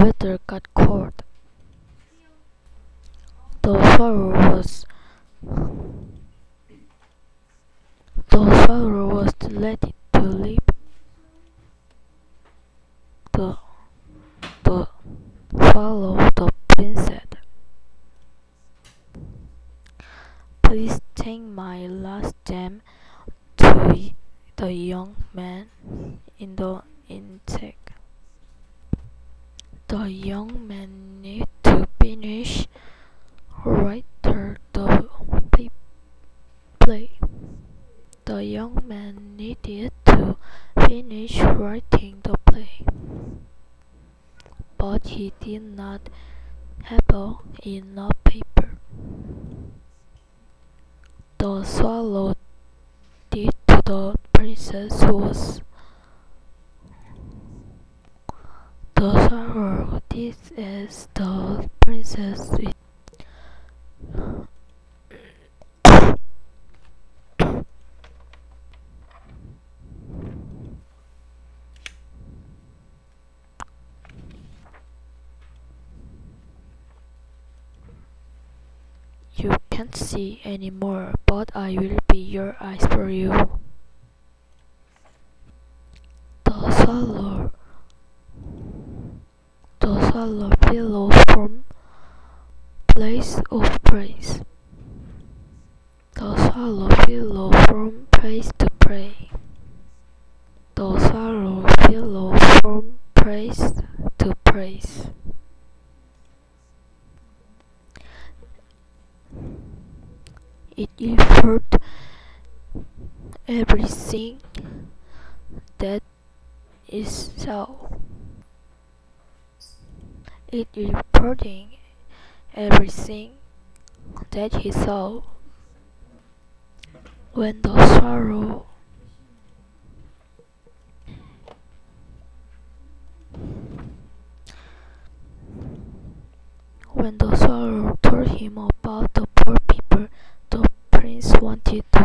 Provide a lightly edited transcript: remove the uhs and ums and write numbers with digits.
weather got cold. The swallow was ready to leave. The the swallow the prince said, "Please take my last gem to the young man in the insect." The young man needed to finish writing the play. The young man needed to finish writing the play, but he did not have enough paper. The swallow did to the princess was the swallow did as the princess wished. You can't see anymore, but I will be your eyes for you. The swallow the swallow flew from place of praise. The swallow flew from praise to praise. The swallow flew from praise to praise. It referred everything that is so. It reporting everything that he saw. When the swallow told him about the poor people, the prince wanted to